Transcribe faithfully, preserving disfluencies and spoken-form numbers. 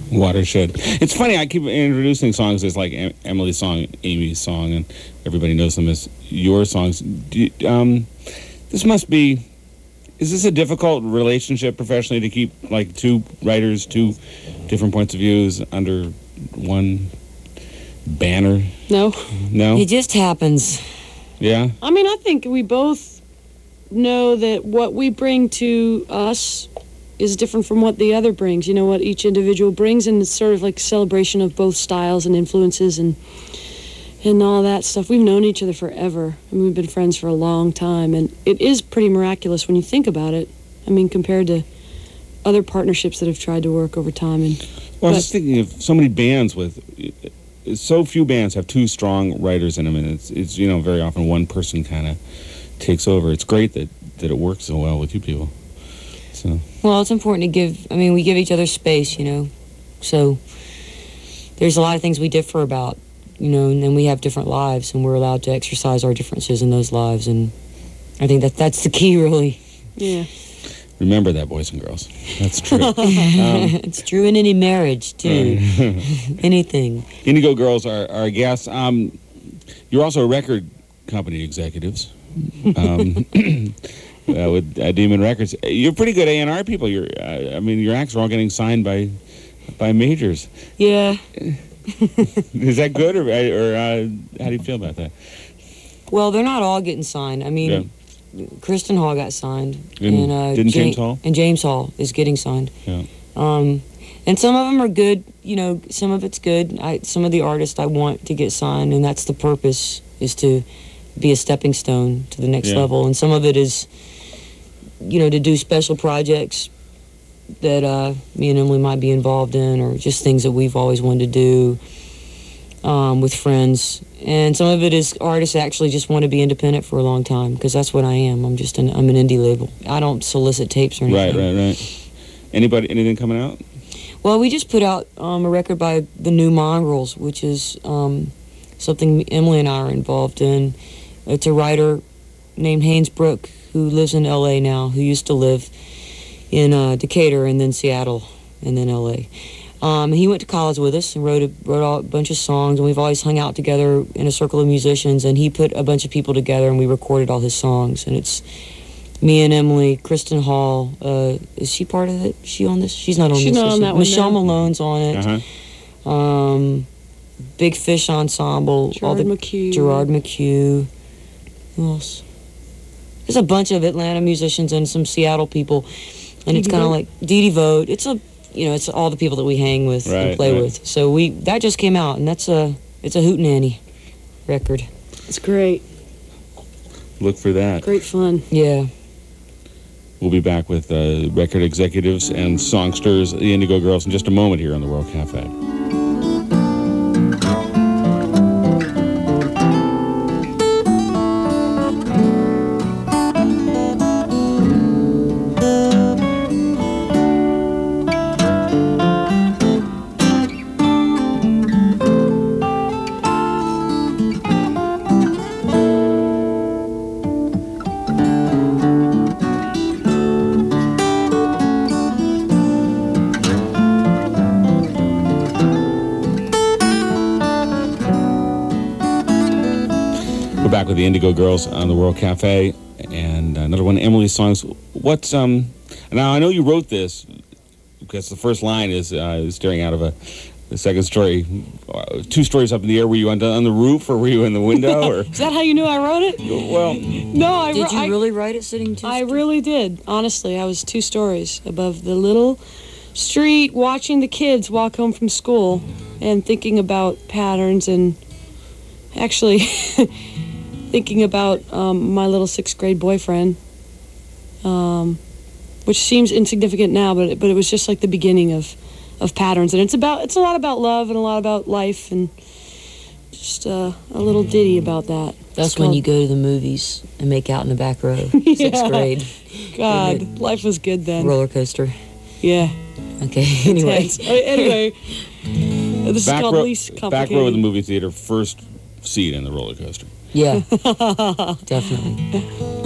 Watershed. It's funny, I keep introducing songs as like em- Emily's song, Amy's song, and everybody knows them as your songs. Do you, um, this must be, is this a difficult relationship professionally to keep like two writers, two different points of views under one banner? No. No? It just happens. Yeah? I mean, I think we both know that what we bring to us is different from what the other brings. You know, what each individual brings, and it's sort of like a celebration of both styles and influences and and all that stuff. We've known each other forever, and we've been friends for a long time, and it is pretty miraculous when you think about it. I mean, compared to other partnerships that have tried to work over time. And Well, I was just thinking of so many bands with, so few bands have two strong writers in them, and it's, it's you know, very often one person kind of takes over. It's great that, that it works so well with you people. So. Well, it's important to give, I mean, we give each other space, you know, so there's a lot of things we differ about, you know, and then we have different lives, and we're allowed to exercise our differences in those lives, and I think that that's the key, really. Yeah. Remember that, boys and girls. That's true. um, it's true in any marriage, too. Anything. Indigo Girls are our guests. Um, you're also record company executives um, uh, with uh, Demon Records. You're pretty good A and R people. You're, uh, I mean, your acts are all getting signed by by majors. Yeah. Is that good, or, or uh, how do you feel about that? Well, they're not all getting signed. I mean, yeah. Kristen Hall got signed. And, and uh, didn't James, James Hall? And James Hall is getting signed. Yeah. Um, and some of them are good. You know, some of it's good. I, some of the artists I want to get signed, and that's the purpose, is to be a stepping stone to the next yeah. level. And some of it is, you know, to do special projects that uh, me and Emily might be involved in, or just things that we've always wanted to do um, with friends. And some of it is artists actually just want to be independent for a long time, because that's what I am. I'm just an I'm an indie label. I don't solicit tapes or anything. Right, right, right. Anybody, anything coming out? Well, we just put out um, a record by the New Mongrels, which is um, something Emily and I are involved in. It's a writer named Haynes Brook who lives in L A now, who used to live in uh, Decatur and then Seattle and then L A. Um, he went to college with us and wrote a, wrote a bunch of songs, and we've always hung out together in a circle of musicians, and he put a bunch of people together and we recorded all his songs. And it's me and Emily, Kristen Hall. Uh, is she part of it? Is she on this? She's not on She's this. not is on she? that one, Michelle no. Malone's on it. Uh-huh. Um, Big Fish Ensemble. Gerard all the, McHugh. Gerard McHugh. Who else? There's a bunch of Atlanta musicians and some Seattle people, and it's kind of like Dee Dee Vogt. It's a, you know, it's all the people that we hang with right, and play right. with. So we that just came out, and that's a it's a hootenanny record. It's great. Look for that. Great fun. Yeah. We'll be back with uh, record executives and songsters, the Indigo Girls, in just a moment here on the World Cafe. Back with the Indigo Girls on the World Cafe, and another one of Emily's songs. What's um? Now I know you wrote this because the first line is uh, staring out of a the second story, uh, two stories up in the air. Were you on the, on the roof, or were you in the window? Or Is that how you knew I wrote it? well, No, I Did you I, really write it sitting two? I really did. Honestly, I was two stories above the little street, watching the kids walk home from school, and thinking about patterns, and actually thinking about um, my little sixth grade boyfriend, um, which seems insignificant now, but it, but it was just like the beginning of, of patterns. And it's about it's a lot about love and a lot about life, and just uh, a little ditty about that. That's It's when called- you go to the movies and make out in the back row. Yeah. Sixth grade. God, life was good then. Roller coaster. Yeah. Okay, anyway. Intense. Uh, anyway, this back is called row, Least back Complicated. row of the movie theater, first seat in the roller coaster. Yeah, definitely.